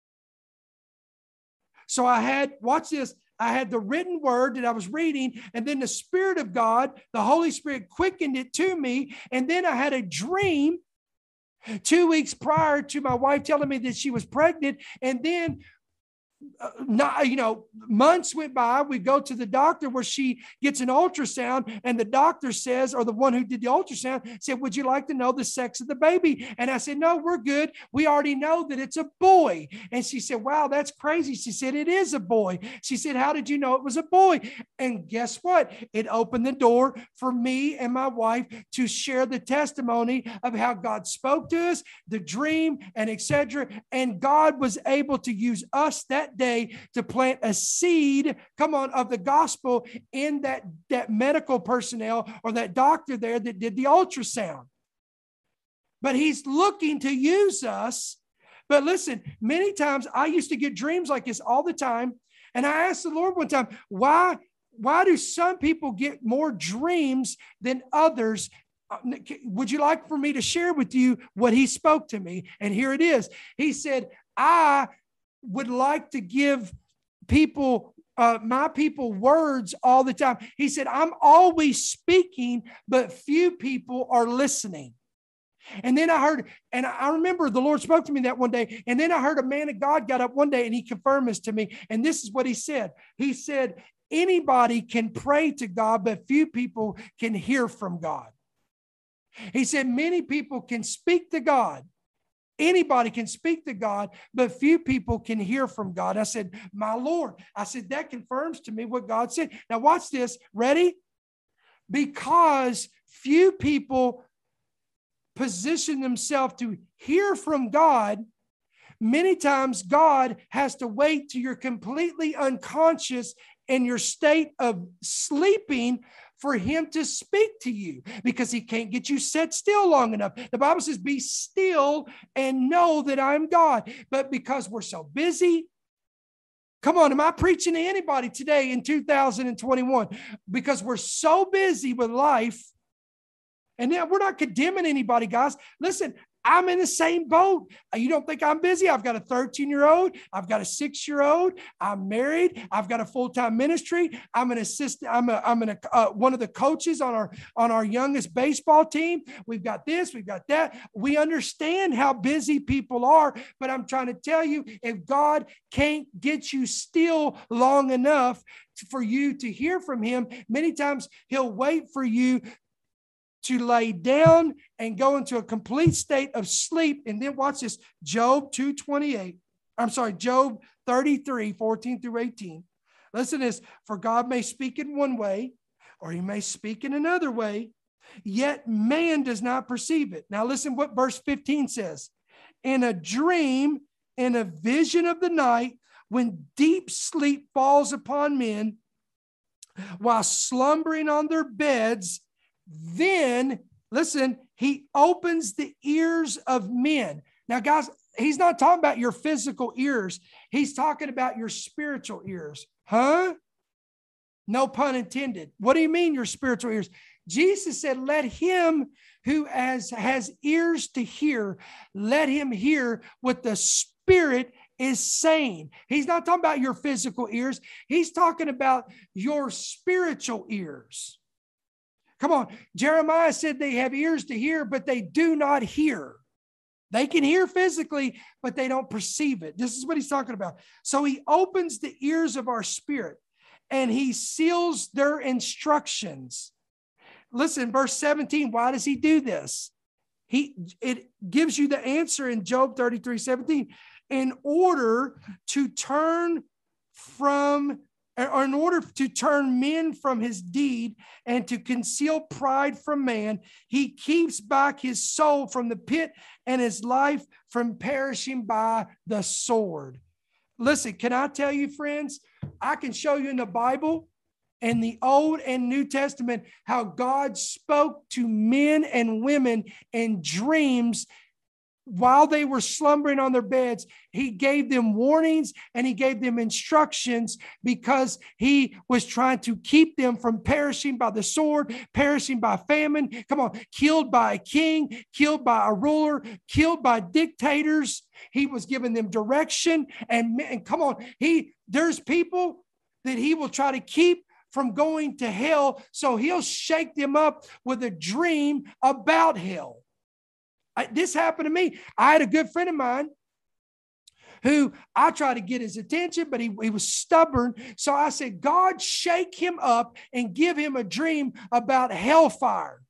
So I had, watch this, I had the written word that I was reading, and then the Spirit of God, the Holy Spirit quickened it to me. And then I had a dream two weeks prior to my wife telling me that she was pregnant. And then Uh, not, you know, months went by. We go to the doctor where she gets an ultrasound, and the doctor says, or the one who did the ultrasound said, would you like to know the sex of the baby? And I said, no, we're good. We already know that it's a boy. And she said, wow, that's crazy. She said, it is a boy. She said, how did you know it was a boy? And guess what? It opened the door for me and my wife to share the testimony of how God spoke to us, the dream, and et cetera. And God was able to use us that day to plant a seed, come on, of the gospel in that, that medical personnel or that doctor there that did the ultrasound. But he's looking to use us. But listen, many times I used to get dreams like this all the time. And I asked the Lord one time, why, why do some people get more dreams than others? Would you like for me to share with you what he spoke to me? And here it is. He said, I would like to give people, uh, my people, words all the time. He said, I'm always speaking, but few people are listening. And then I heard, and I remember the Lord spoke to me that one day. And then I heard a man of God got up one day and he confirmed this to me. And this is what he said. He said, anybody can pray to God, but few people can hear from God. He said, many people can speak to God. Anybody can speak to God, but few people can hear from God. I said, my Lord, I said, that confirms to me what God said. Now watch this. Ready? Because few people position themselves to hear from God, many times God has to wait till you're completely unconscious in your state of sleeping for him to speak to you, because he can't get you set still long enough. The Bible says, be still and know that I'm God. But because we're so busy, come on, am I preaching to anybody today in two thousand twenty-one? Because we're so busy with life, and then we're not condemning anybody, guys. Listen, I'm in the same boat. You don't think I'm busy? I've got a thirteen-year-old. I've got a six-year-old. I'm married. I've got a full-time ministry. I'm an assistant. I'm a, I'm an, uh, one of the coaches on our, on our youngest baseball team. We've got this. We've got that. We understand how busy people are, but I'm trying to tell you, if God can't get you still long enough for you to hear from him, many times he'll wait for you to lay down and go into a complete state of sleep. And then watch this, Job two twenty-eight. I'm sorry, Job thirty-three, fourteen through eighteen. Listen to this. For God may speak in one way, or he may speak in another way, yet man does not perceive it. Now listen what verse fifteen says. In a dream, in a vision of the night, when deep sleep falls upon men, while slumbering on their beds, then, listen, he opens the ears of men. Now, guys, he's not talking about your physical ears. He's talking about your spiritual ears. Huh? No pun intended. What do you mean your spiritual ears? Jesus said, let him who has, has ears to hear, let him hear what the Spirit is saying. He's not talking about your physical ears. He's talking about your spiritual ears. Come on. Jeremiah said they have ears to hear, but they do not hear. They can hear physically, but they don't perceive it. This is what he's talking about. So he opens the ears of our spirit and he seals their instructions. Listen, verse seventeen, why does he do this? He, it gives you the answer in Job thirty-three seventeen. In order to turn from, or in order to turn men from his deed and to conceal pride from man, he keeps back his soul from the pit and his life from perishing by the sword. Listen, can I tell you, friends, I can show you in the Bible, in the Old and New Testament, how God spoke to men and women in dreams while they were slumbering on their beds. He gave them warnings and he gave them instructions because he was trying to keep them from perishing by the sword, perishing by famine. Come on, killed by a king, killed by a ruler, killed by dictators. He was giving them direction. And, and come on, he there's people that he will try to keep from going to hell. So he'll shake them up with a dream about hell. I, this happened to me. I had a good friend of mine who I tried to get his attention, but he, he was stubborn. So I said, God, shake him up and give him a dream about hellfire.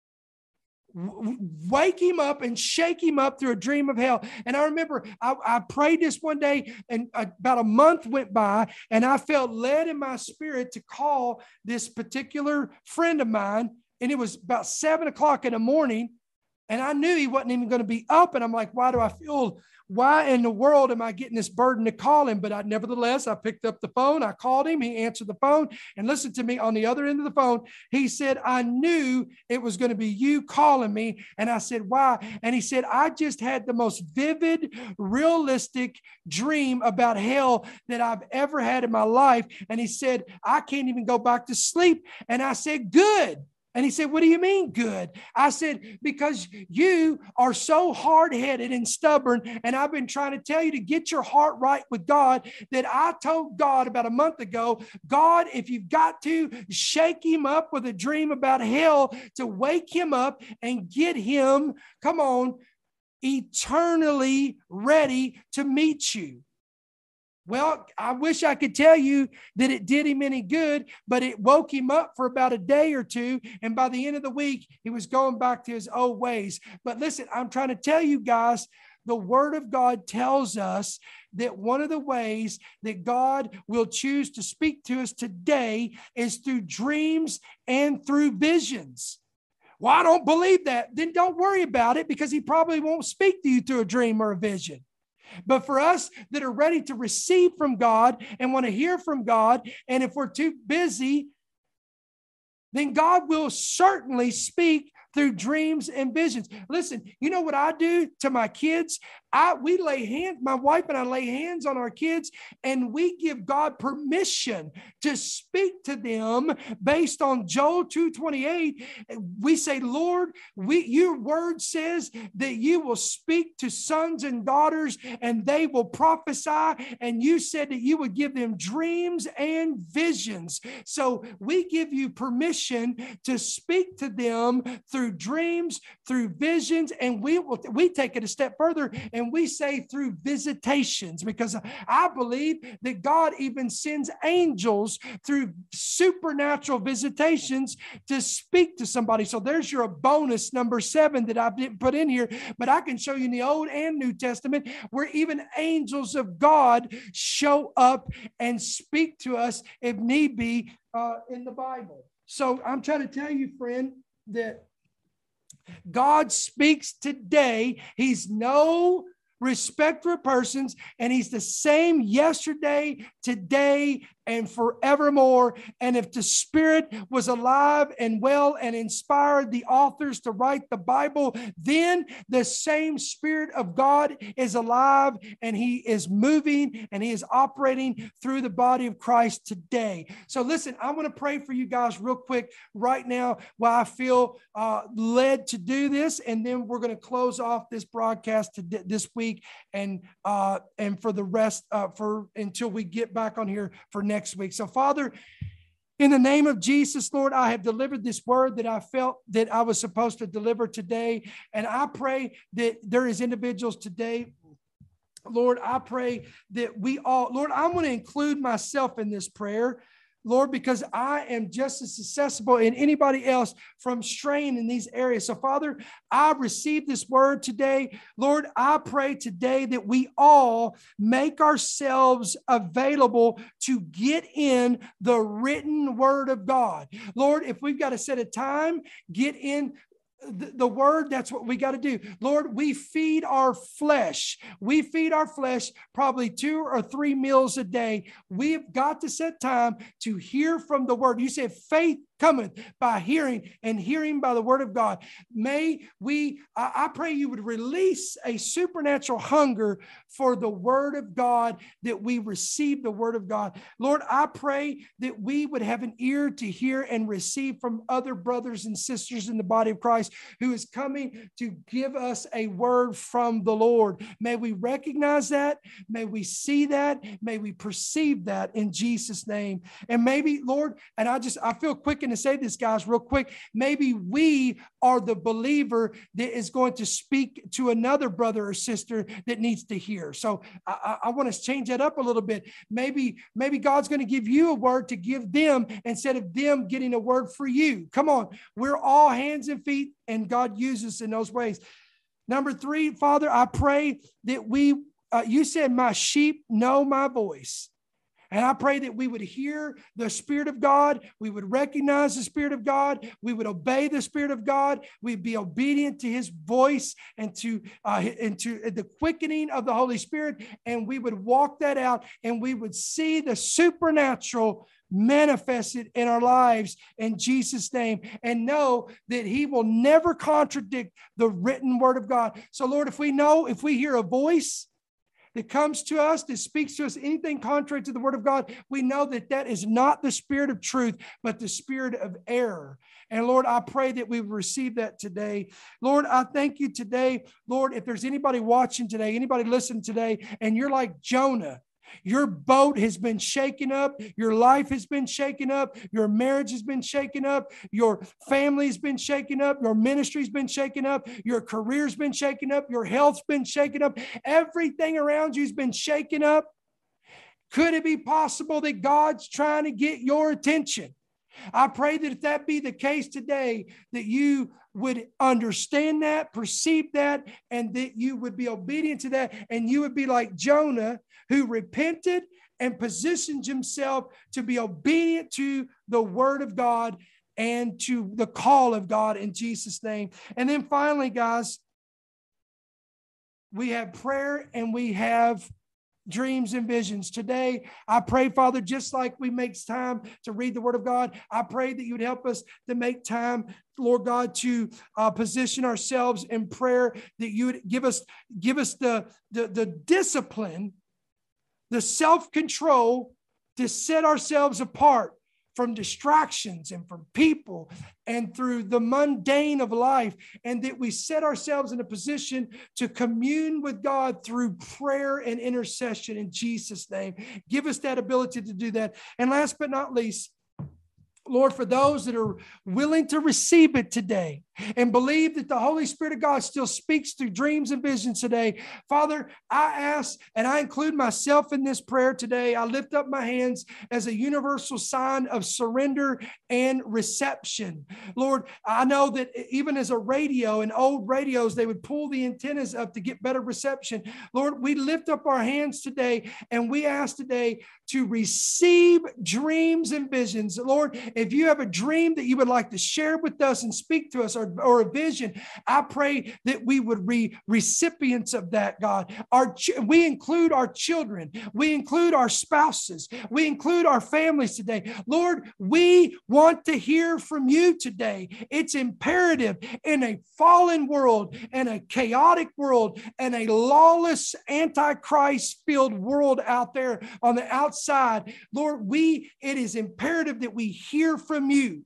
W- wake him up and shake him up through a dream of hell. And I remember I, I prayed this one day, and about a month went by, and I felt led in my spirit to call this particular friend of mine. And it was about seven o'clock in the morning. And I knew he wasn't even going to be up. And I'm like, why do I feel, why in the world am I getting this burden to call him? But I, nevertheless, I picked up the phone. I called him. He answered the phone. And listen to me, on the other end of the phone, he said, I knew it was going to be you calling me. And I said, why? And he said, I just had the most vivid, realistic dream about hell that I've ever had in my life. And he said, I can't even go back to sleep. And I said, good. And he said, what do you mean good? I said, because you are so hard-headed and stubborn, and I've been trying to tell you to get your heart right with God, that I told God about a month ago, God, if you've got to, shake him up with a dream about hell to wake him up and get him, come on, eternally ready to meet you. Well, I wish I could tell you that it did him any good, but it woke him up for about a day or two. And by the end of the week, he was going back to his old ways. But listen, I'm trying to tell you guys, the Word of God tells us that one of the ways that God will choose to speak to us today is through dreams and through visions. Well, I don't believe that. Then don't worry about it, because he probably won't speak to you through a dream or a vision. But for us that are ready to receive from God and want to hear from God, and if we're too busy, then God will certainly speak through dreams and visions. Listen, you know what I do to my kids? I we lay hands, my wife and I lay hands on our kids, and we give God permission to speak to them based on Joel two twenty-eight. We say, Lord, we your word says that you will speak to sons and daughters and they will prophesy. And you said that you would give them dreams and visions. So we give you permission to speak to them through dreams, through visions, and we will we take it a step further, and we say through visitations, because I believe that God even sends angels through supernatural visitations to speak to somebody. So there's your bonus number seven that I didn't put in here, but I can show you in the Old and New Testament where even angels of God show up and speak to us if need be uh, in the Bible. So I'm trying to tell you, friend, that God speaks today. He's no respecter of persons, and he's the same yesterday, today, and forevermore. And if the Spirit was alive and well and inspired the authors to write the Bible, then the same Spirit of God is alive, and he is moving and he is operating through the body of Christ today. So listen, I want to pray for you guys real quick right now while I feel uh, led to do this. And then we're going to close off this broadcast to this week and uh, and for the rest uh, for until we get back on here for next week. So Father, in the name of Jesus, Lord, I have delivered this word that I felt that I was supposed to deliver today. And I pray that there is individuals today, Lord, I pray that we all, Lord, I'm going to include myself in this prayer, Lord, because I am just as susceptible as anybody else from straying in these areas. So, Father, I received this word today. Lord, I pray today that we all make ourselves available to get in the written word of God. Lord, if we've got to set a time, get in The, the word, that's what we got to do. Lord, we feed our flesh. We feed our flesh probably two or three meals a day. We've got to set time to hear from the word. You said faith cometh by hearing, and hearing by the word of God. May we, I, I pray you would release a supernatural hunger for the word of God, that we receive the word of God. Lord, I pray that we would have an ear to hear and receive from other brothers and sisters in the body of Christ who is coming to give us a word from the Lord. May we recognize that. May we see that. May we perceive that in Jesus' name. And maybe, Lord, and I just, I feel quick to say this, guys, real quick. Maybe we are the believer that is going to speak to another brother or sister that needs to hear. So I, I want to change that up a little bit. Maybe, maybe God's going to give you a word to give them instead of them getting a word for you. Come on. We're all hands and feet, and God uses us in those ways. Number three, Father, I pray that we, uh, you said, my sheep know my voice. And I pray that we would hear the Spirit of God. We would recognize the Spirit of God. We would obey the Spirit of God. We'd be obedient to his voice and to, uh, and to the quickening of the Holy Spirit. And we would walk that out, and we would see the supernatural manifested in our lives in Jesus' name, and know that he will never contradict the written word of God. So Lord, if we know, if we hear a voice that comes to us, that speaks to us, anything contrary to the word of God, we know that that is not the spirit of truth, but the spirit of error. And Lord, I pray that we receive that today. Lord, I thank you today. Lord, if there's anybody watching today, anybody listening today, and you're like Jonah, your boat has been shaken up. Your life has been shaken up. Your marriage has been shaken up. Your family has been shaken up. Your ministry's been shaken up. Your career's been shaken up. Your health's been shaken up. Everything around you's been shaken up. Could it be possible that God's trying to get your attention? I pray that if that be the case today, that you would understand that, perceive that, and that you would be obedient to that. And you would be like Jonah, who repented and positioned himself to be obedient to the word of God and to the call of God in Jesus' name. And then finally, guys, we have prayer and we have dreams and visions. Today, I pray, Father, just like we make time to read the word of God, I pray that you would help us to make time, Lord God, to uh, position ourselves in prayer, that you would give us, give us the, the, the discipline, the self-control to set ourselves apart from distractions and from people and through the mundane of life, and that we set ourselves in a position to commune with God through prayer and intercession in Jesus' name. Give us that ability to do that. And last but not least, Lord, for those that are willing to receive it today and believe that the Holy Spirit of God still speaks through dreams and visions today, Father, I ask, and I include myself in this prayer today. I lift up my hands as a universal sign of surrender and reception. Lord, I know that even as a radio, in old radios, they would pull the antennas up to get better reception. Lord, we lift up our hands today, and we ask today to receive dreams and visions. Lord, if you have a dream that you would like to share with us and speak to us, or, or a vision, I pray that we would be recipients of that, God. Our ch- we include our children. We include our spouses. We include our families today. Lord, we want to hear from you today. It's imperative in a fallen world and a chaotic world and a lawless, antichrist-filled world out there on the outside. Lord, we it is imperative that we hear from you.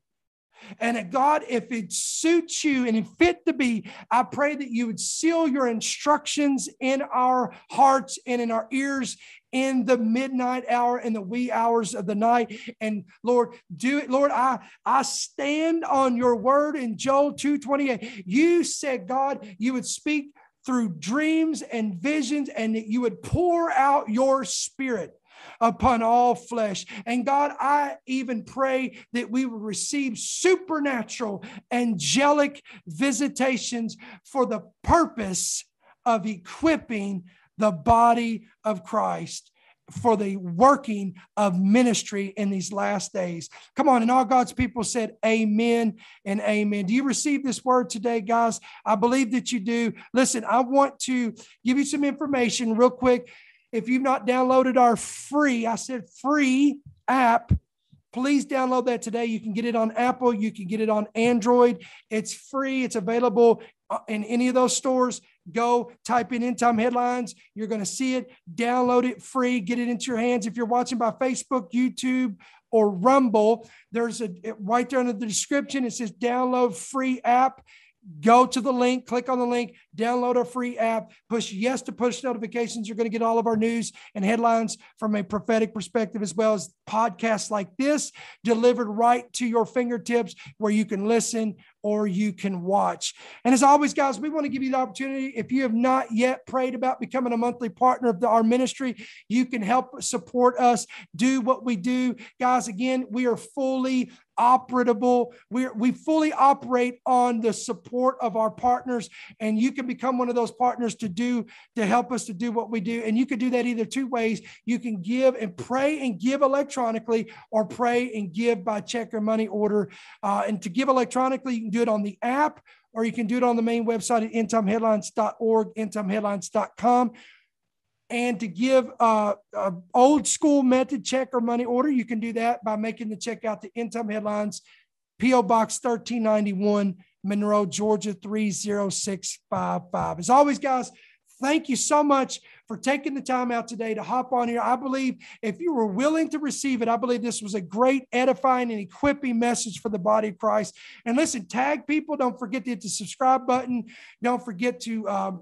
And God, if it suits you and it fit to be, I pray that you would seal your instructions in our hearts and in our ears in the midnight hour and the wee hours of the night. And Lord, do it. Lord, I, I stand on your word in Joel two twenty-eight. You said, God, you would speak through dreams and visions, and that you would pour out your spirit upon all flesh. And God, I even pray that we will receive supernatural angelic visitations for the purpose of equipping the body of Christ for the working of ministry in these last days. Come on. And all God's people said amen and amen. Do you receive this word today, guys? I believe that you do. Listen, I want to give you some information real quick. If you've not downloaded our free, I said free app, please download that today. You can get it on Apple. You can get it on Android. It's free. It's available in any of those stores. Go type in End Time Headlines. You're going to see it. Download it free. Get it into your hands. If you're watching by Facebook, YouTube, or Rumble, there's a right there under the description. It says download free app. Go to the link, click on the link, download our free app, push yes to push notifications. You're going to get all of our news and headlines from a prophetic perspective, as well as podcasts like this delivered right to your fingertips where you can listen or you can watch. And as always, guys, we want to give you the opportunity. If you have not yet prayed about becoming a monthly partner of the, our ministry, you can help support us do what we do. Guys, again, we are fully operable. We we fully operate on the support of our partners, and you can become one of those partners to do to help us to do what we do. And you can do that either two ways. You can give and pray and give electronically, or pray and give by check or money order. Uh, and to give electronically, you can do it on the app, or you can do it on the main website at end time headlines dot org, end time headlines dot com. And to give uh, an old school method, check or money order, you can do that by making the check out to End Time Headlines, P O Box thirteen ninety-one, Monroe, Georgia, three oh six five five. As always, guys, thank you so much for taking the time out today to hop on here. I believe if you were willing to receive it, I believe this was a great edifying and equipping message for the body of Christ. And listen, tag people. Don't forget to hit the subscribe button. Don't forget to um,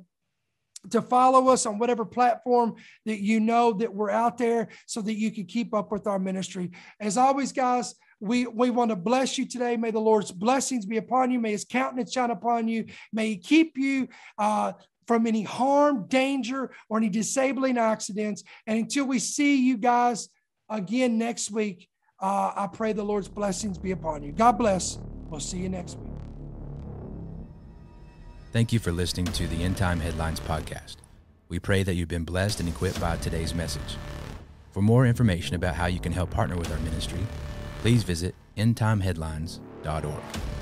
to follow us on whatever platform that you know that we're out there, so that you can keep up with our ministry. As always, guys, we, we want to bless you today. May the Lord's blessings be upon you. May his countenance shine upon you. May he keep you uh, from any harm, danger, or any disabling accidents. And until we see you guys again next week, uh, I pray the Lord's blessings be upon you. God bless. We'll see you next week. Thank you for listening to the End Time Headlines podcast. We pray that you've been blessed and equipped by today's message. For more information about how you can help partner with our ministry, please visit end time headlines dot org.